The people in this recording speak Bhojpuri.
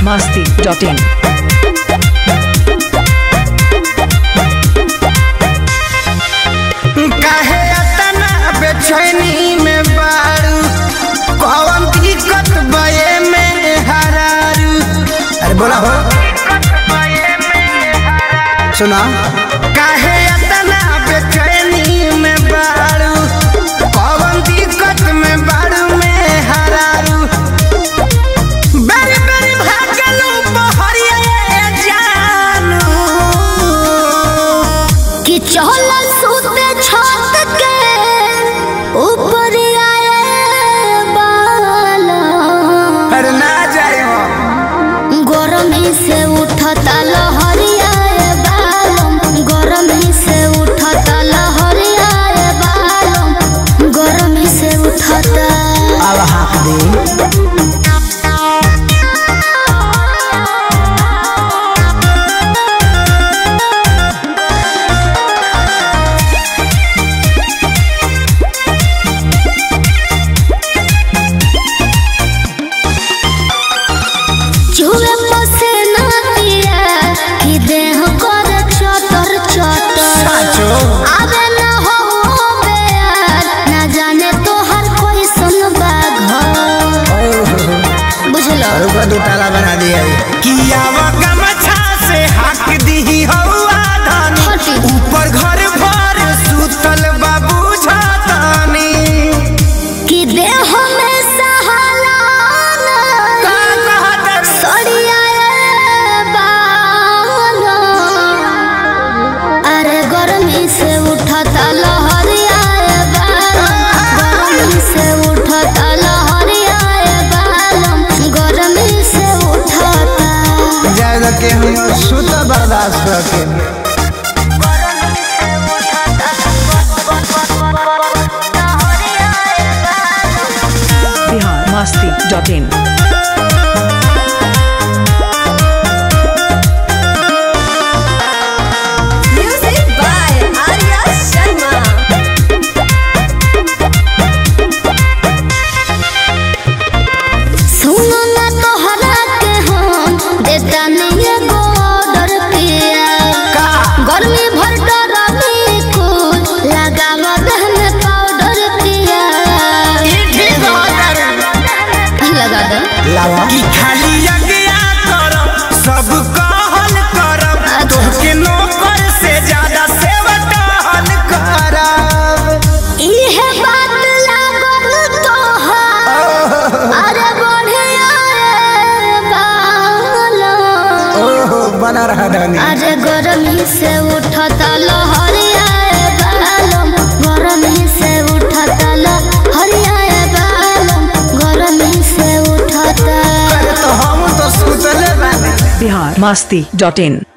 biharmasti.in काहे अतना बेचैनी में बारू कौन दिक्कत बये में हरारू। अरे बोला हो सुना काहे अतना बेचैनी में बारू कौन दिक्कत में बारू में हरारू। बेरी बेरी भागलू बहरिया जानू कि चहल सूते छत के ऊपर आए बाला। अरे ना जाए गरमी से उठता लहरिया बालम, गरमी से उठता लहरिया बालम, गरमी से उठता। अब हाथ दे चूहे पसीना पिया कि देह कर चटर चटर। आवे न हो बेयार न जाने तो हर कोई सुनबा घर। बुझलो रुका दो ताला बना दिया किया गमछा से हक दी हवा धानी हटी। ऊपर घर भर सुतल बाबू छातानी कि देह में सहालाना सड़िया बाला। अरे गर्मी से उठता लहरिया बालम, गर्मी से उठता लहरिया बालम, गर्मी से उठता। जाए के हम सुत बर्दाश्त करके biharmasti.in Music by Arya Sharma. सुनो ना तोहरा के हम देता नहीं एगो ऑर्डर किया। गर्मी भर डरमी कुल लगावा देह में पाउडर किया। लगा दे लावा कि खाली यज्ञा करब सब कहल करब तोहके नौकर से ज्यादा सेवकाल करब। इहे बात लागल तोहार। अरे बढ़िया रे बाला। बना रहा धानी अरे गर्मी से उठता लहरिया बालम, गर्मी से उठता लहरिया बालम, गर्मी से उठता। तो हम तो सुतले बानी biharmasti.in